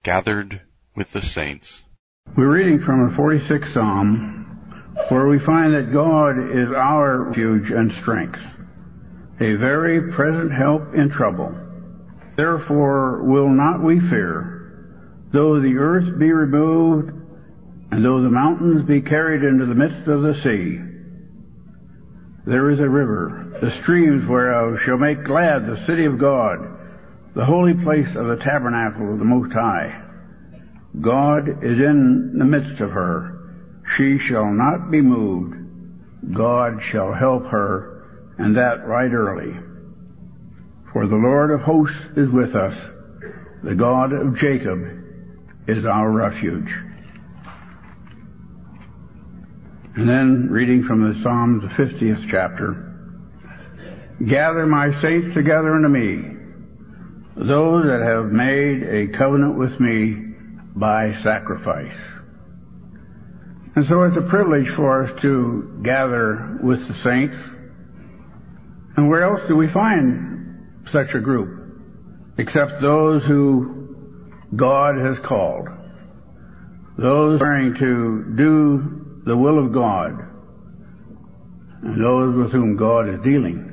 gathered with the saints. We're reading from the 46th Psalm, where we find that God is our refuge and strength, a very present help in trouble. Therefore will not we fear, though the earth be removed, and though the mountains be carried into the midst of the sea. There is a river, the streams whereof shall make glad the city of God, the holy place of the tabernacle of the Most High. God is in the midst of her. She shall not be moved. God shall help her, and that right early. For the Lord of hosts is with us. The God of Jacob is our refuge. And then, reading from the Psalms, the 50th chapter, gather my saints together unto me, those that have made a covenant with me by sacrifice. And so it's a privilege for us to gather with the saints. And where else do we find such a group except those who God has called, those trying to do the will of God, and those with whom God is dealing,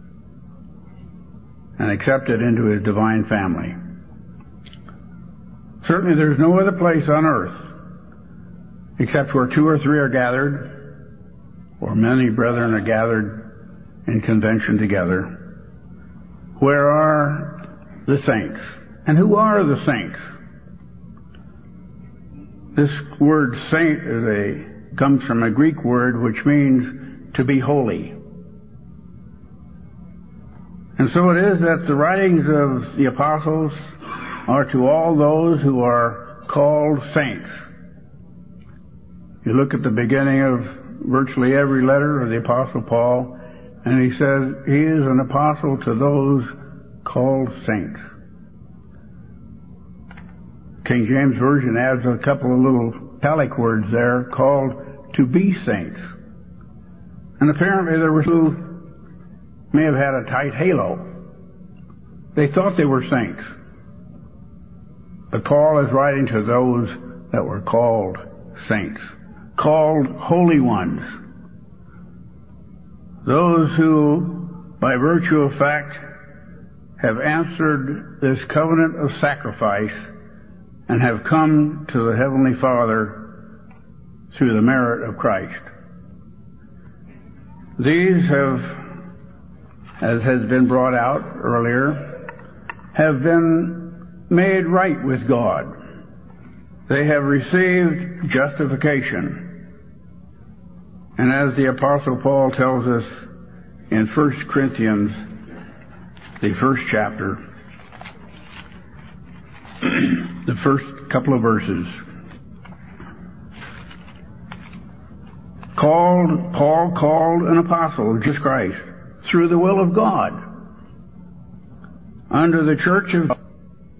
and accepted into his divine family. Certainly there's no other place on earth, except where two or three are gathered, or many brethren are gathered in convention together, where are the saints. And who are the saints? This word saint comes from a Greek word which means to be holy. And so it is that the writings of the apostles are to all those who are called saints. You look at the beginning of virtually every letter of the Apostle Paul, and he says he is an apostle to those called saints. King James Version adds a couple of little italic words there, called to be saints. And apparently there were who may have had a tight halo. They thought they were saints. But Paul is writing to those that were called saints, called holy ones. Those who, by virtue of fact, have answered this covenant of sacrifice and have come to the Heavenly Father through the merit of Christ. These have, as has been brought out earlier, have been made right with God. They have received justification. And as the Apostle Paul tells us in 1 Corinthians, the first chapter, the first couple of verses, Paul called an apostle of Jesus Christ through the will of God under the church of God,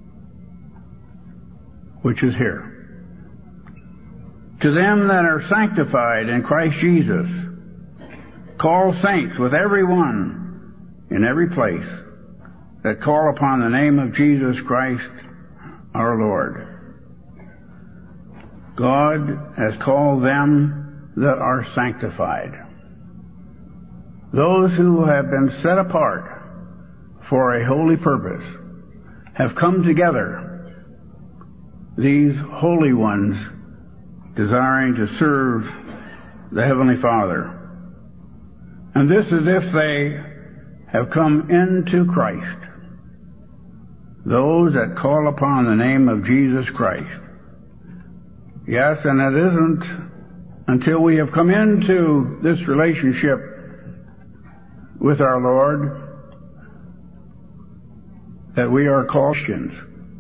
which is here. To them that are sanctified in Christ Jesus, call saints with every one in every place that call upon the name of Jesus Christ our Lord. God has called them that are sanctified. Those who have been set apart for a holy purpose have come together, these holy ones desiring to serve the Heavenly Father. And this is if they have come into Christ. Those that call upon the name of Jesus Christ. Yes, and it isn't until we have come into this relationship with our Lord that we are called Christians.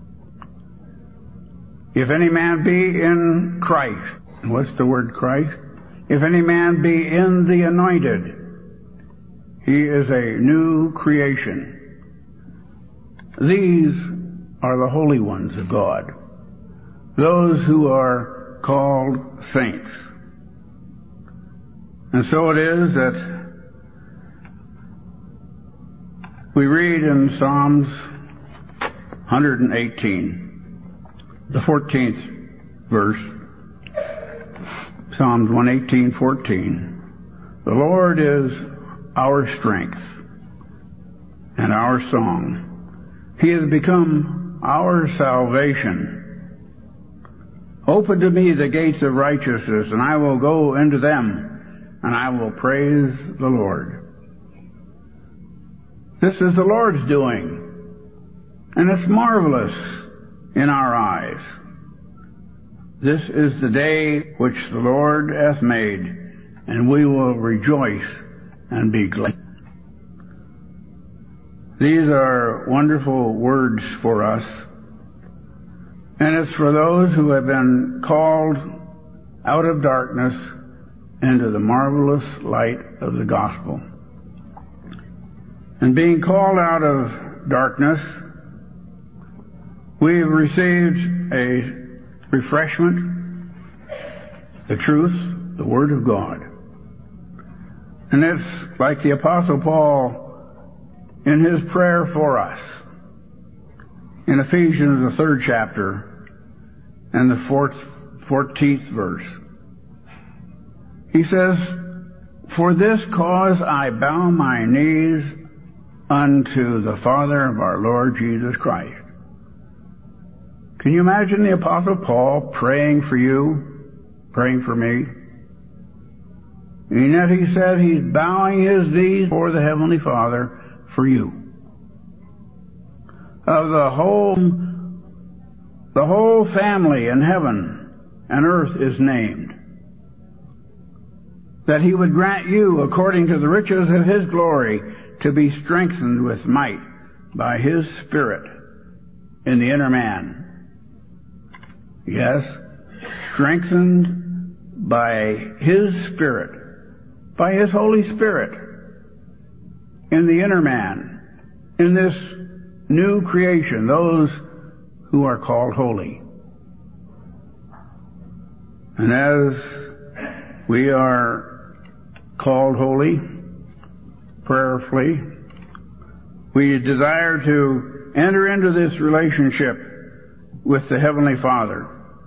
If any man be in Christ, what's the word Christ? If any man be in the anointed, he is a new creation. These are the holy ones of God, those who are called saints. And so it is that we read in Psalms 118, the 14th verse, Psalms 118:14. The Lord is our strength and our song. He has become our salvation. Open to me the gates of righteousness, and I will go into them, and I will praise the Lord. This is the Lord's doing, and it's marvelous in our eyes. This is the day which the Lord hath made, and we will rejoice and be glad. These are wonderful words for us, and it's for those who have been called out of darkness into the marvelous light of the gospel. And being called out of darkness, we have received a refreshment, the truth, the Word of God. And it's like the Apostle Paul in his prayer for us in Ephesians, the 3rd chapter and the 14th verse. He says, "For this cause I bow my knees unto the Father of our Lord Jesus Christ." Can you imagine the Apostle Paul praying for you, praying for me? And yet he said he's bowing his knees before the Heavenly Father for you. Of the whole family in heaven and earth is named, that he would grant you, according to the riches of his glory, to be strengthened with might by his Spirit in the inner man. Yes, strengthened by his Spirit, by his Holy Spirit in the inner man, in this new creation, those who are called holy. And as we are called holy, prayerfully, we desire to enter into this relationship with the Heavenly Father,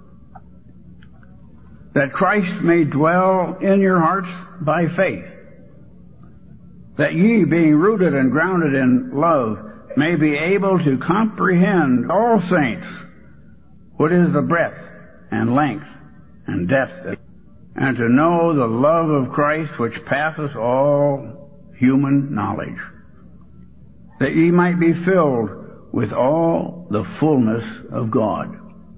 that Christ may dwell in your hearts by faith, that ye, being rooted and grounded in love, may be able to comprehend, all saints, what is the breadth and length and depth, and to know the love of Christ which passeth all human knowledge, that ye might be filled with all the fullness of God.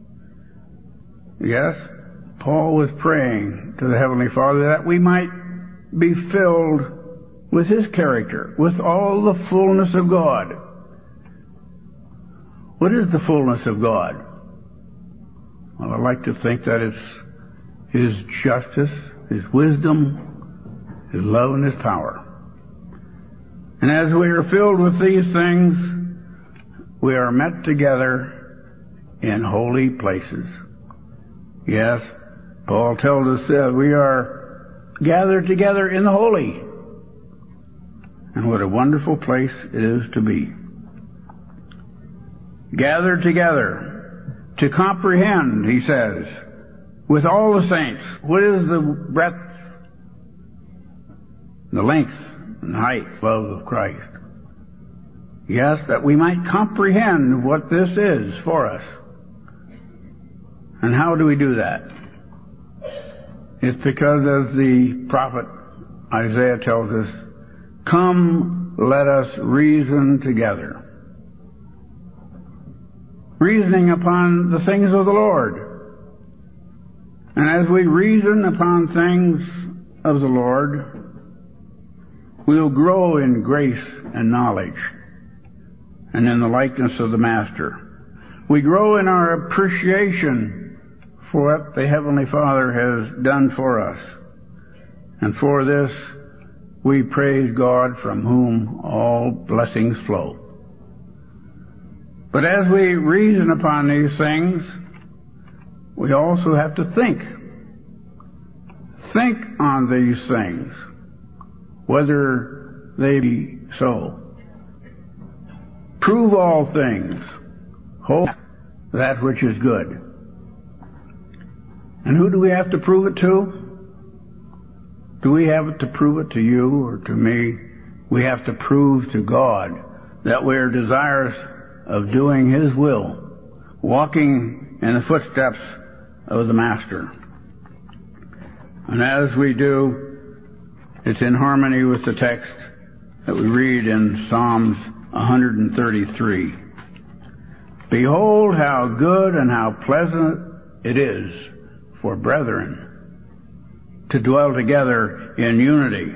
Yes, Paul was praying to the Heavenly Father that we might be filled with his character, with all the fullness of God. What is the fullness of God? Well, I like to think that it's his justice, his wisdom, his love, and his power. And as we are filled with these things, we are met together in holy places. Yes, Paul tells us that we are gathered together in the holy. And what a wonderful place it is to be. Gathered together to comprehend, he says, with all the saints, what is the breadth, the length, and height, love of Christ. Yes, that we might comprehend what this is for us. And how do we do that? It's because, as the prophet Isaiah tells us, "Come, let us reason together." Reasoning upon the things of the Lord. And as we reason upon things of the Lord, we'll grow in grace and knowledge and in the likeness of the Master. We grow in our appreciation for what the Heavenly Father has done for us. And for this, we praise God, from whom all blessings flow. But as we reason upon these things, we also have to think. Think on these things, whether they be so. Prove all things. Hope that which is good. And who do we have to prove it to? Do we have to prove it to you or to me? We have to prove to God that we are desirous of doing His will, walking in the footsteps of the Master. And as we do, it's in harmony with the text that we read in Psalms 133. Behold how good and how pleasant it is for brethren to dwell together in unity.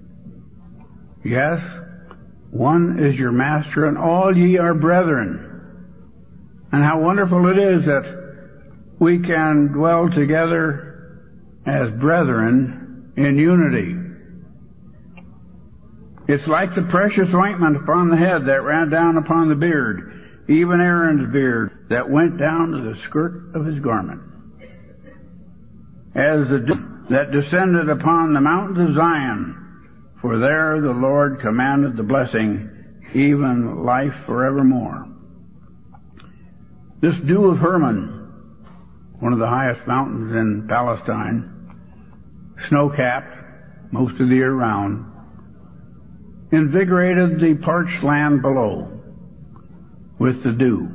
Yes, one is your master, and all ye are brethren. And how wonderful it is that we can dwell together as brethren in unity. It's like the precious ointment upon the head that ran down upon the beard, even Aaron's beard, that went down to the skirt of his garment. As the dew that descended upon the mountains of Zion, for there the Lord commanded the blessing, even life forevermore. This dew of Hermon, one of the highest mountains in Palestine, snow-capped most of the year round, invigorated the parched land below with the dew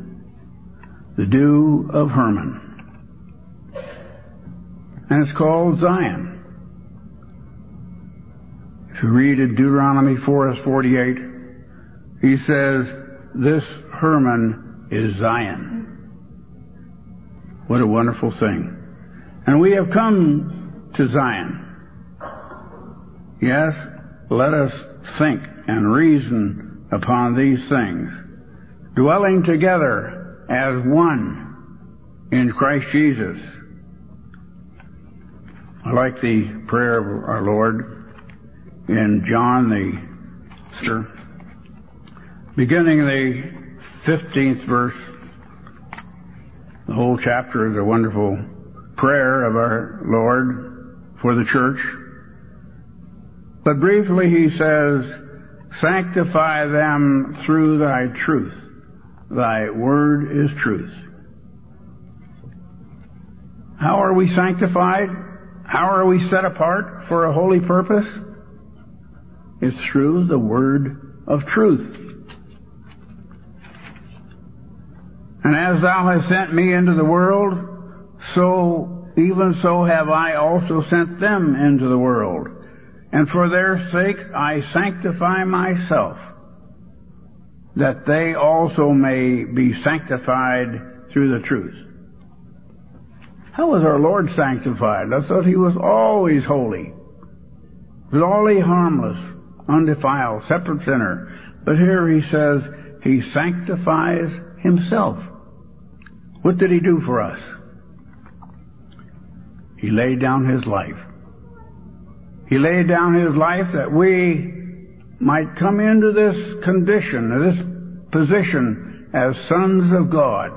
of Hermon. And it's called Zion. If you read in Deuteronomy 4:48, he says, this Hermon is Zion. What a wonderful thing. And we have come to Zion. Yes, let us think and reason upon these things, dwelling together as one in Christ Jesus. I like the prayer of our Lord in John the beginning the 15th verse. The whole chapter is a wonderful prayer of our Lord for the church. But briefly he says, sanctify them through thy truth. Thy word is truth. How are we sanctified? How are we set apart for a holy purpose? It's through the word of truth. And as thou hast sent me into the world, even so have I also sent them into the world. And for their sake I sanctify myself, that they also may be sanctified through the truth. How was our Lord sanctified? I thought he was always holy. He was always harmless, undefiled, separate sinner. But here he says he sanctifies himself. What did he do for us? He laid down his life. He laid down his life that we might come into this condition, this position as sons of God.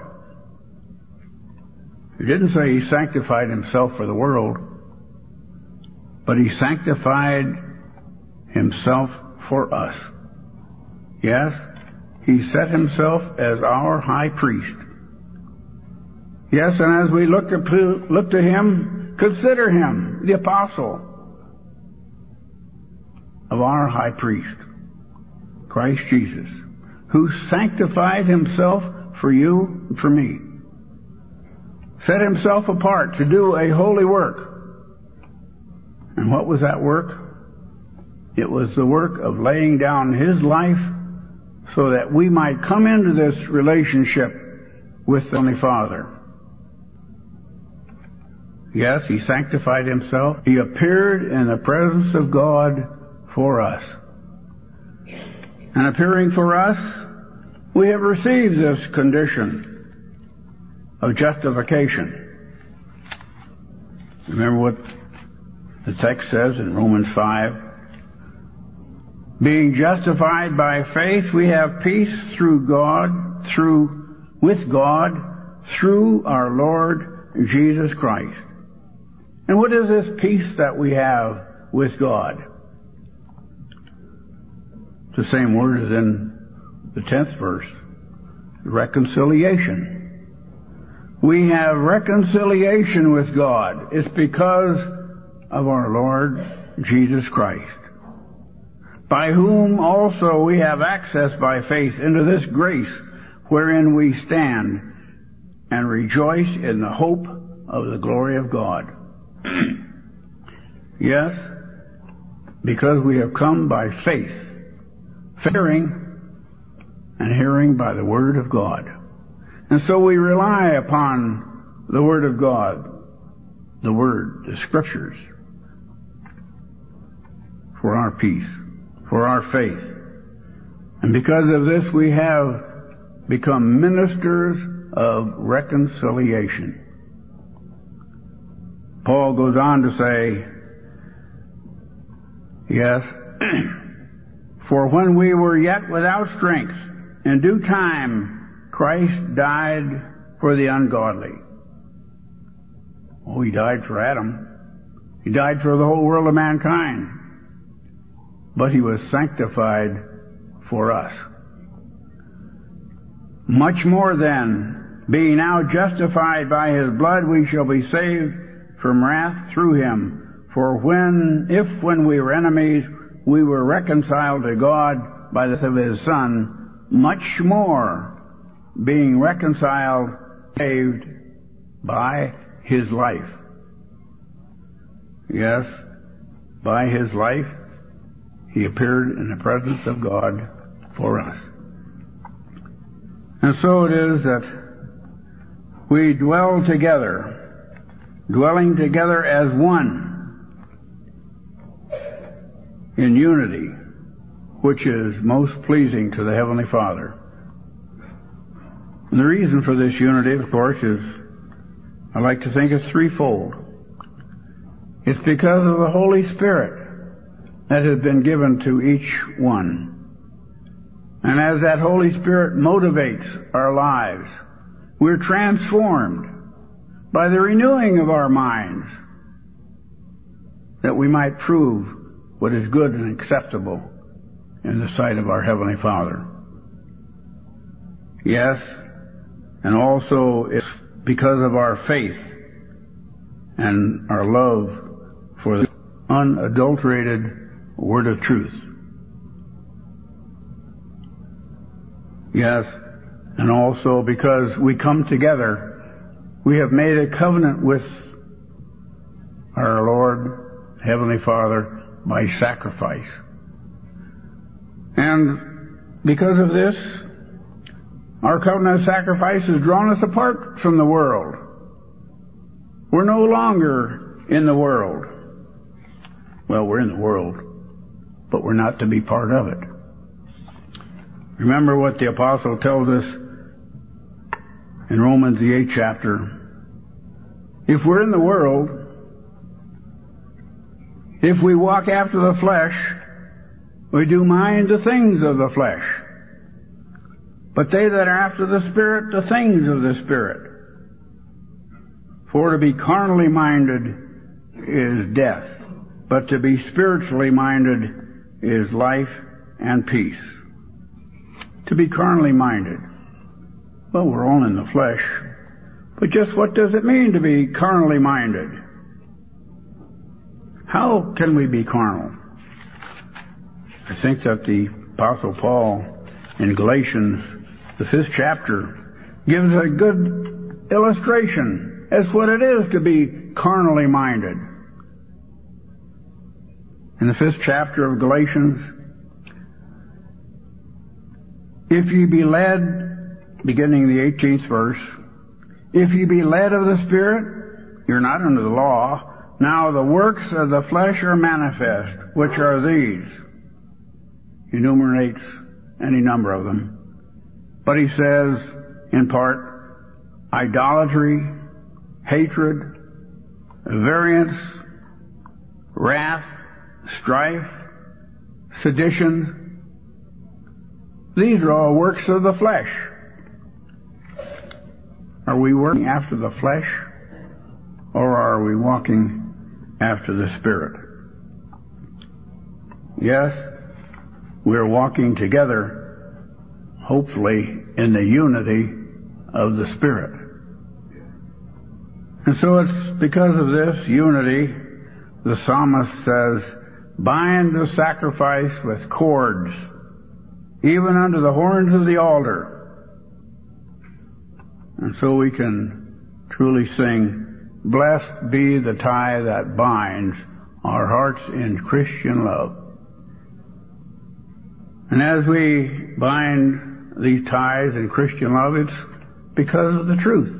He didn't say he sanctified himself for the world, but he sanctified himself for us. Yes, he set himself as our high priest. Yes, and as we look to him, consider him the apostle of our high priest, Christ Jesus, who sanctified himself for you and for me. Set himself apart to do a holy work. And what was that work? It was the work of laying down his life so that we might come into this relationship with the Heavenly Father. Yes, he sanctified himself. He appeared in the presence of God for us. And appearing for us, we have received this condition of justification. Remember what the text says in Romans 5? Being justified by faith, we have peace with God through our Lord Jesus Christ. And what is this peace that we have with God? The same word as in the 10th verse, reconciliation. we have reconciliation with God. It's because of our Lord Jesus Christ, by whom also we have access by faith into this grace wherein we stand and rejoice in the hope of the glory of God. Yes, because we have come by faith, hearing, and hearing by the Word of God. And so we rely upon the Word of God, the Word, the Scriptures, for our peace, for our faith. And because of this we have become ministers of reconciliation. Paul goes on to say, yes, for when we were yet without strength, in due time Christ died for the ungodly. Oh, he died for Adam. He died for the whole world of mankind. But he was sanctified for us. Much more then, being now justified by his blood, we shall be saved from wrath through him. For if when we were enemies, we were reconciled to God by the death of his Son, much more, being reconciled, saved by his life. Yes, by his life, he appeared in the presence of God for us. And so it is that we dwell together, dwelling together as one, in unity, which is most pleasing to the Heavenly Father. And the reason for this unity, of course, is, I like to think it's threefold. It's because of the Holy Spirit that has been given to each one. And as that Holy Spirit motivates our lives, we're transformed by the renewing of our minds, that we might prove what is good and acceptable in the sight of our Heavenly Father. Yes, and also it's because of our faith and our love for the unadulterated Word of truth. Yes, and also because we come together, we have made a covenant with our Lord, Heavenly Father, by sacrifice. And because of this, our covenant of sacrifice has drawn us apart from the world. We're no longer in the world. Well, we're in the world, but we're not to be part of it. Remember what the apostle tells us in Romans the 8th chapter. If we're in the world, if we walk after the flesh, we do mind the things of the flesh. But they that are after the Spirit, the things of the Spirit. For to be carnally minded is death, but to be spiritually minded is life and peace. To be carnally minded. Well, we're all in the flesh. But just what does it mean to be carnally minded? How can we be carnal? I think that the Apostle Paul in Galatians, the 5th chapter, gives a good illustration as what it is to be carnally minded. In the 5th chapter of Galatians, if ye be led, beginning the 18th verse, if ye be led of the Spirit, you're not under the law. Now the works of the flesh are manifest, which are these. He enumerates any number of them. But he says, in part, idolatry, hatred, variance, wrath, strife, sedition. These are all works of the flesh. Are we working after the flesh, or are we walking after the Spirit? Yes, we're walking together, hopefully in the unity of the Spirit. And so it's because of this unity, the psalmist says, bind the sacrifice with cords, even unto the horns of the altar. And so we can truly sing, blessed be the tie that binds our hearts in Christian love. And as we bind these ties in Christian love, it's because of the truth.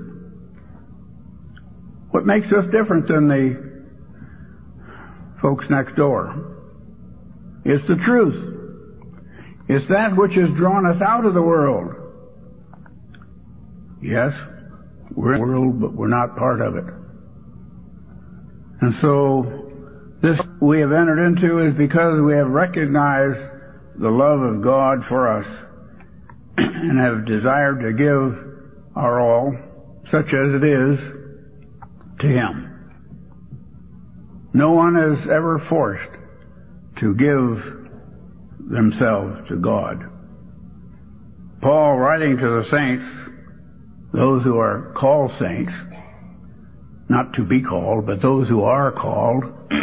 What makes us different than the folks next door? It's the truth. It's that which has drawn us out of the world. Yes, we're in the world, but we're not part of it. And so, this we have entered into is because we have recognized the love of God for us and have desired to give our all, such as it is, to Him. No one is ever forced to give themselves to God. Paul, writing to the saints, those who are called saints, not to be called, but those who are called,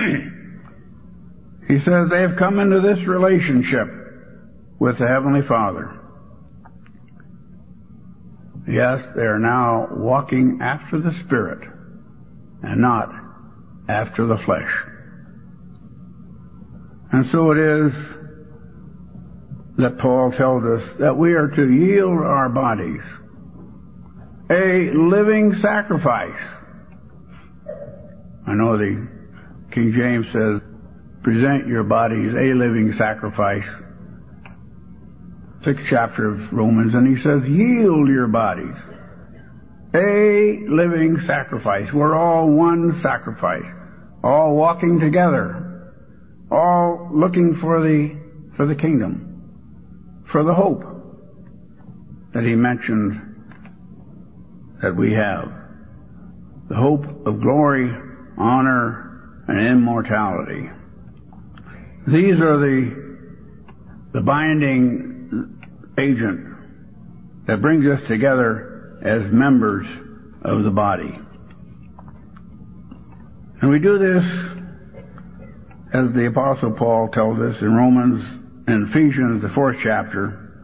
he says they have come into this relationship with the Heavenly Father. Yes, they are now walking after the Spirit and not after the flesh. And so it is that Paul tells us that we are to yield our bodies a living sacrifice. I know the King James says, present your bodies a living sacrifice. 6th chapter of Romans, and he says, yield your bodies a living sacrifice. We're all one sacrifice, all walking together, all looking for the kingdom, for the hope that he mentioned that we have, the hope of glory, honor, and immortality. These are the binding agent that brings us together as members of the body. And we do this, as the Apostle Paul tells us in Romans and Ephesians, the 4th chapter,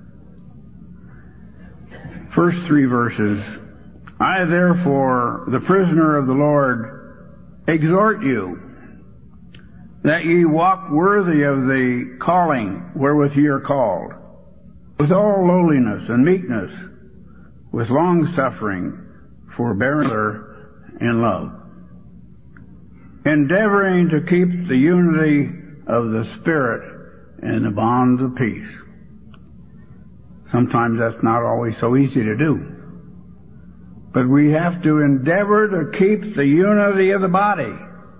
first 3 verses, I therefore, the prisoner of the Lord, exhort you, that ye walk worthy of the calling wherewith ye are called, with all lowliness and meekness, with long suffering, forbearing in love, endeavoring to keep the unity of the Spirit in the bonds of peace. Sometimes that's not always so easy to do. But we have to endeavor to keep the unity of the body.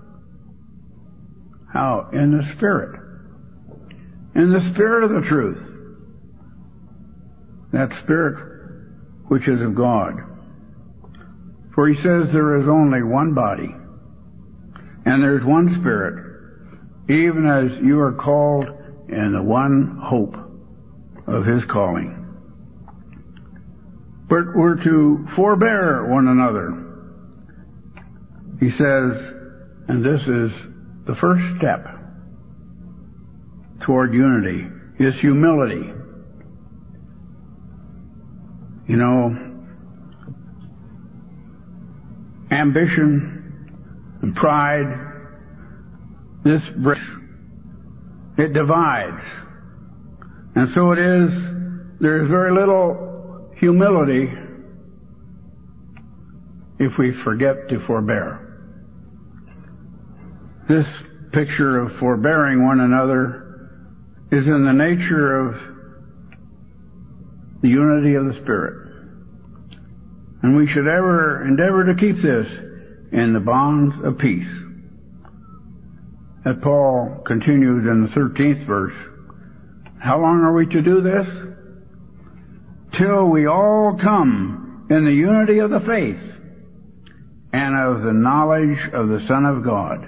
How? In the Spirit. In the Spirit of the truth. That Spirit which is of God. For he says there is only one body, and there's one Spirit, even as you are called in the one hope of his calling. But we're to forbear one another. He says, and this is the first step toward unity, is humility. You know, ambition and pride, this breaks, it divides. And so it is, there is very little humility if we forget to forbear. This picture of forbearing one another is in the nature of the unity of the Spirit. And we should ever endeavor to keep this in the bonds of peace. As Paul continued in the 13th verse, how long are we to do this? Till we all come in the unity of the faith and of the knowledge of the Son of God.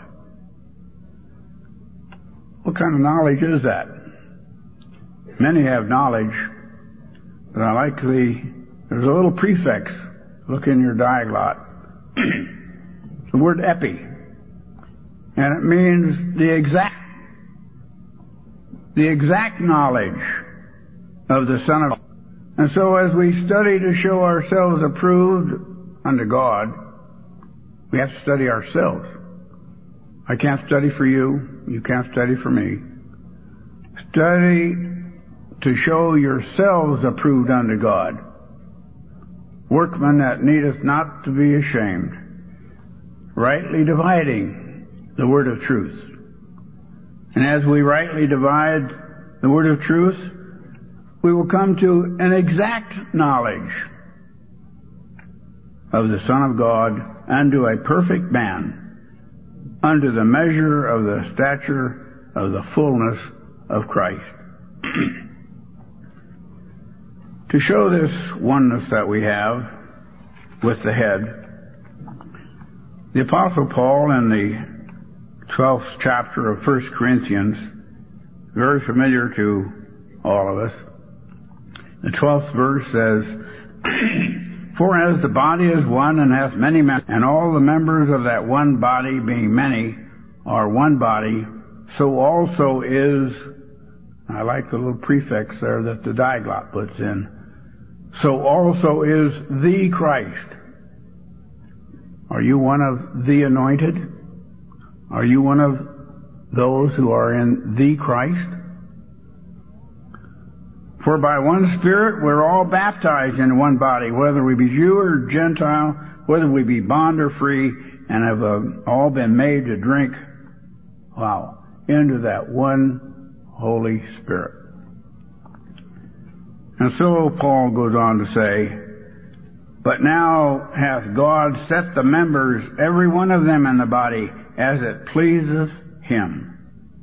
What kind of knowledge is that? Many have knowledge, but I like there's a little prefix. Look in your diaglot. the word epi, and it means the exact knowledge of the Son of God. And so as we study to show ourselves approved unto God, we have to study ourselves. I can't study for you. You can't study for me. Study to show yourselves approved unto God. Workmen that needeth not to be ashamed, rightly dividing the word of truth. And as we rightly divide the word of truth, we will come to an exact knowledge of the Son of God and to a perfect man, unto the measure of the stature of the fullness of Christ. To show this oneness that we have with the head, the Apostle Paul in the 12th chapter of 1 Corinthians, very familiar to all of us, the 12th verse says, For as the body is one and hath many members, and all the members of that one body, being many, are one body, so also is, I like the little prefix there that the diglot puts in, so also is the Christ. Are you one of the anointed? Are you one of those who are in the Christ? For by one Spirit we're all baptized into one body, whether we be Jew or Gentile, whether we be bond or free, and have all been made to drink, into that one Holy Spirit. And so Paul goes on to say, But now hath God set the members, every one of them in the body, as it pleaseth him.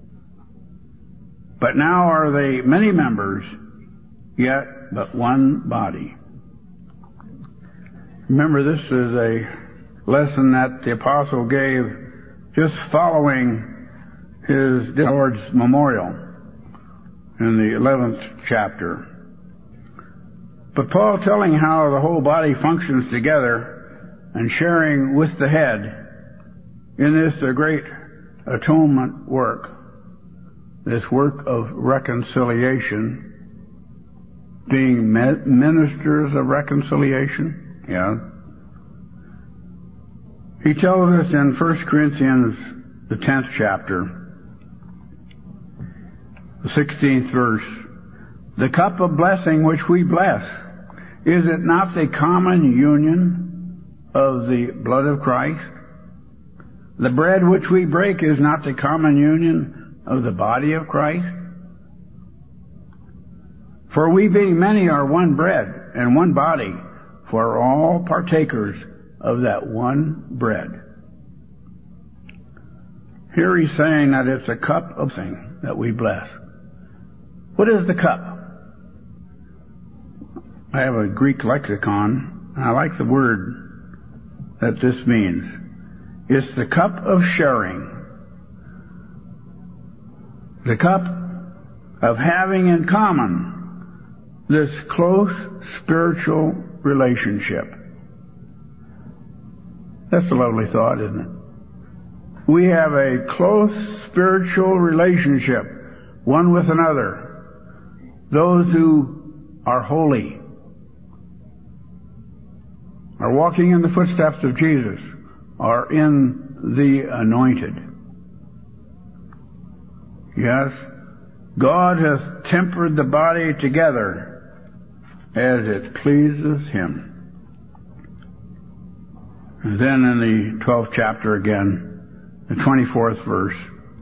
But now are they many members, yet but one body. Remember, this is a lesson that the apostle gave just following his Lord's memorial in the 11th chapter. But Paul telling how the whole body functions together and sharing with the head in this the great atonement work, this work of reconciliation, being ministers of reconciliation. He tells us in 1 Corinthians, the 10th chapter, the 16th verse, The cup of blessing which we bless, is it not the common union of the blood of Christ? The bread which we break is not the common union of the body of Christ? For we being many are one bread and one body, for all partakers of that one bread. Here he's saying that it's a cup of thing that we bless. What is the cup? I have a Greek lexicon, and I like the word that this means. It's the cup of sharing. The cup of having in common this close spiritual relationship. That's a lovely thought, isn't it? We have a close spiritual relationship, one with another. Those who are holy, are walking in the footsteps of Jesus, are in the anointed. Yes, God has tempered the body together as it pleases him. And then in the 12th chapter again, the 24th verse,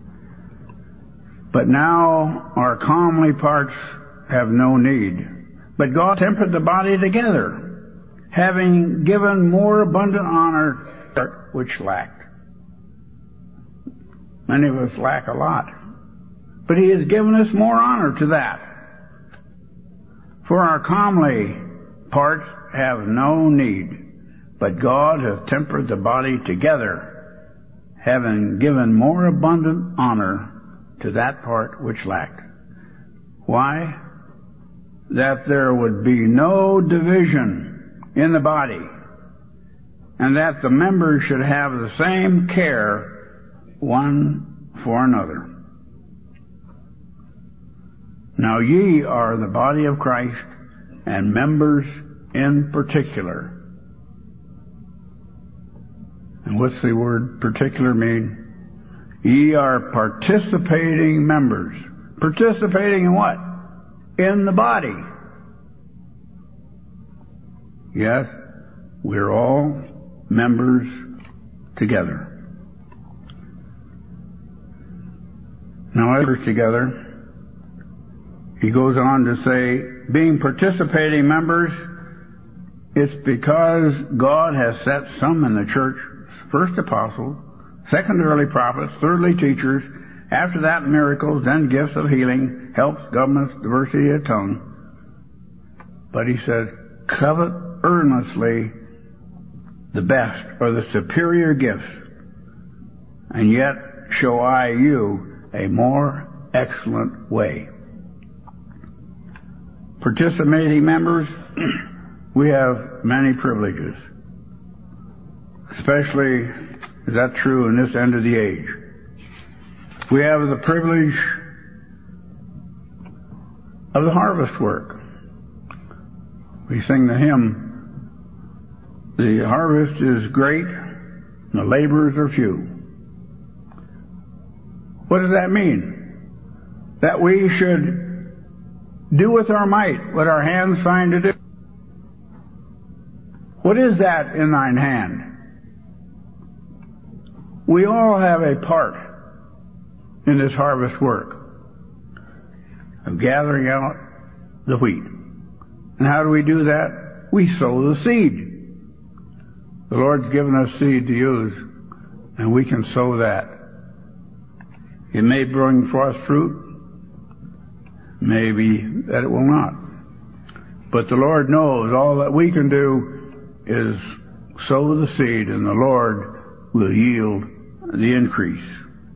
But now our comely parts have no need, but God tempered the body together, having given more abundant honor to that which lacked. Many of us lack a lot, but he has given us more honor to that. For our comely parts have no need, but God hath tempered the body together, having given more abundant honor to that part which lacked. Why? That there would be no division in the body, and that the members should have the same care one for another. Now ye are the body of Christ, and members in particular. And what's the word particular mean? Ye are participating members. Participating in what? In the body. Yes, we're all members together. Now, as we're together, he goes on to say, being participating members, it's because God has set some in the church, first apostles, second early prophets, thirdly teachers, after that miracles, then gifts of healing, helps, governments, diversity of tongue. But he said, covet earnestly the best or the superior gifts, and yet show I you a more excellent way. Participating members, we have many privileges. Especially, is that true in this end of the age? We have the privilege of the harvest work. We sing the hymn, the harvest is great, and the laborers are few. What does that mean? That we should do with our might what our hands find to do. What is that in thine hand? We all have a part in this harvest work of gathering out the wheat. And how do we do that? We sow the seed. The Lord's given us seed to use, and we can sow that. It may bring forth fruit, maybe that it will not. But the Lord knows all that we can do is sow the seed, and the Lord will yield the increase.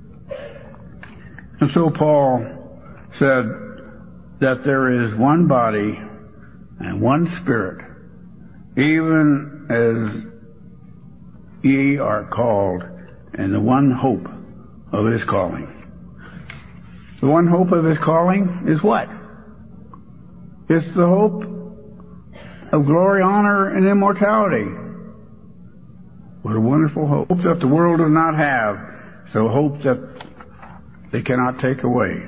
And so Paul said that there is one body and one Spirit, even as ye are called in the one hope of his calling. The one hope of his calling is what? It's the hope of glory, honor, and immortality. What a wonderful hope. Hope that the world does not have, so hope that they cannot take away.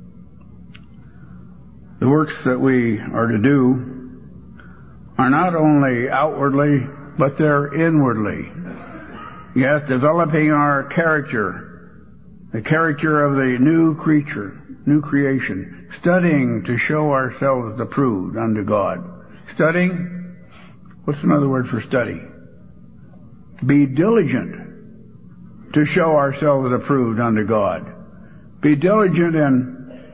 The works that we are to do are not only outwardly, but they're inwardly. Yes, developing our character, the character of the new creature, new creation, studying to show ourselves approved unto God. Studying, what's another word for study? Be diligent to show ourselves approved unto God. Be diligent in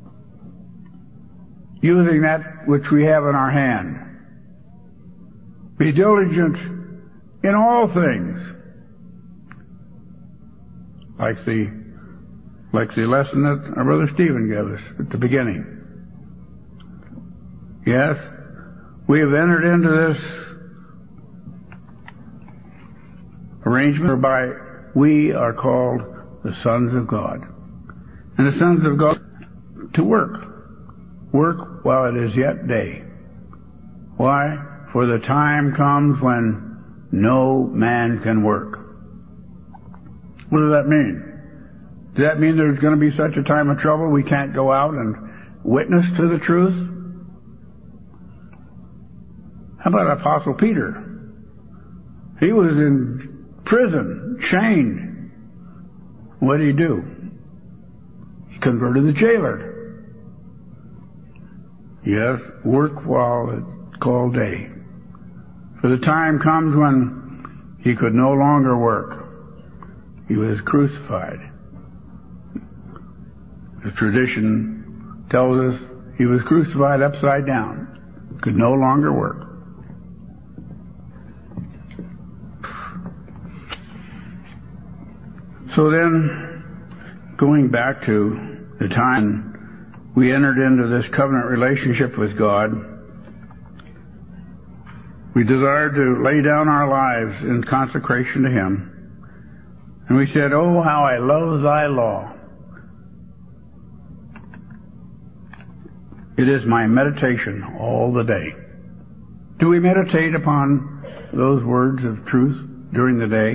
using that which we have in our hand. Be diligent in all things. Like the lesson that our brother Stephen gave us at the beginning. Yes, we have entered into this arrangement whereby we are called the sons of God. And the sons of God to work. Work while it is yet day. Why? For the time comes when no man can work. What does that mean? Does that mean there's going to be such a time of trouble we can't go out and witness to the truth? How about Apostle Peter? He was in prison, chained. What did he do? He converted the jailer. Yes, work while it's called day. For the time comes when he could no longer work. He was crucified. The tradition tells us he was crucified upside down. Could no longer work. So then, going back to the time we entered into this covenant relationship with God, We desired to lay down our lives in consecration to Him. And we said, "Oh, how I love thy law. It is my meditation all the day." Do we meditate upon those words of truth during the day?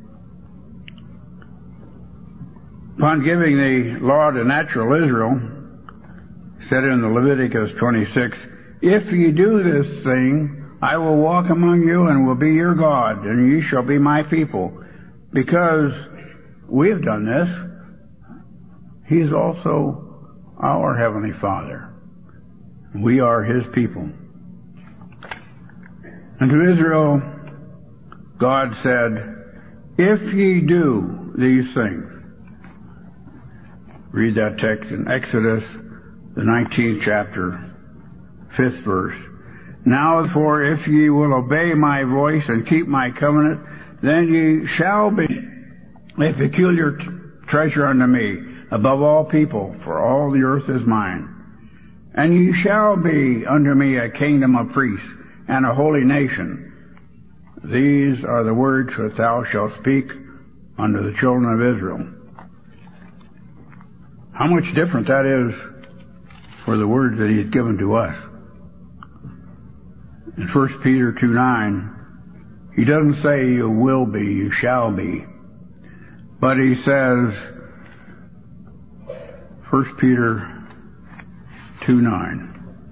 Upon giving the law to natural Israel, said in the Leviticus 26, "If ye do this thing, I will walk among you and will be your God, and ye shall be my people." Because we have done this, He is also our Heavenly Father. We are His people. And to Israel, God said, "If ye do these things," read that text in Exodus, the 19th chapter, 5th verse. "Now therefore, if ye will obey my voice and keep my covenant, then ye shall be a peculiar treasure unto me above all people, for all the earth is mine. And ye shall be unto me a kingdom of priests and a holy nation. These are the words which thou shalt speak unto the children of Israel." How much different that is for the words that He has given to us. In 1 Peter 2:9, He doesn't say you will be, you shall be. But He says, 1 Peter 2:9,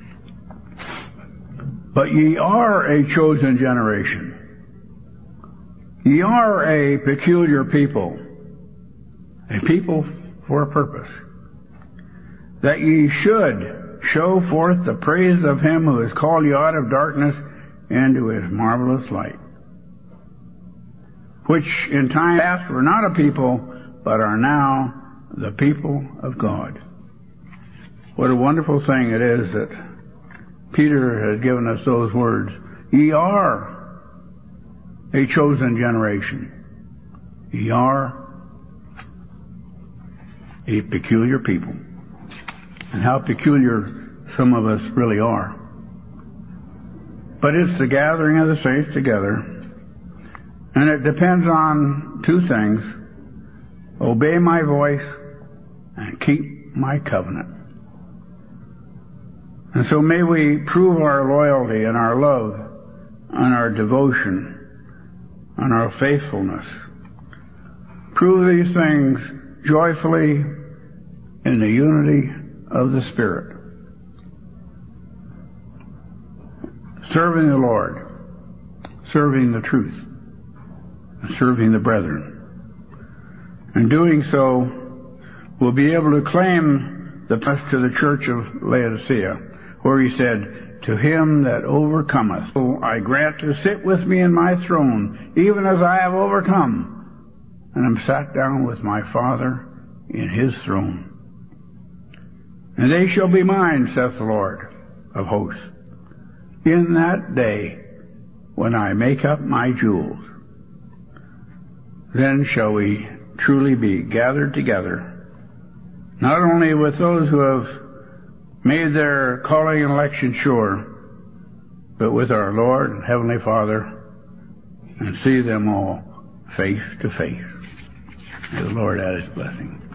"But ye are a chosen generation. Ye are a peculiar people, a people for a purpose, that ye should show forth the praise of Him who has called you out of darkness into His marvelous light, which in time past were not a people, but are now the people of God." What a wonderful thing it is that Peter has given us those words. Ye are a chosen generation. Ye are a peculiar people. And how peculiar some of us really are. But it's the gathering of the saints together. And it depends on two things: obey my voice and keep my covenant. And so may we prove our loyalty and our love and our devotion and our faithfulness. Prove these things joyfully in the unity of the Spirit, serving the Lord, serving the truth, and serving the brethren. In doing so, we'll be able to claim the promise to the church of Laodicea, where He said, "To him that overcometh, I grant to sit with me in my throne, even as I have overcome, and am sat down with my Father in His throne. And they shall be mine, saith the Lord of hosts, in that day when I make up my jewels. Then shall we truly be gathered together, not only with those who have made their calling and election sure, but with our Lord and Heavenly Father, and see them all face to face." May the Lord add His blessing.